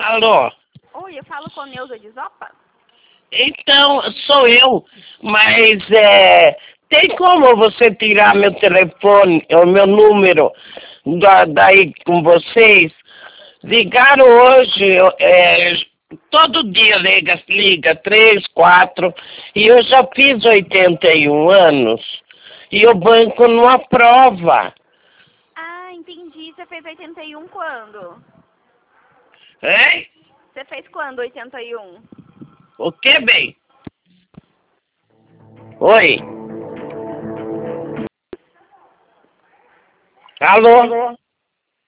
Alô? Oi, eu falo com Neuza de Zopa? Então, sou eu, mas tem como você tirar meu telefone, o meu número daí com vocês? Ligaram hoje, todo dia liga 3, 4, e eu já fiz 81 anos, e o banco não aprova. Ah, entendi. Você fez 81 quando? Hein? Você fez quando 81? O que, bem? Oi? Alô?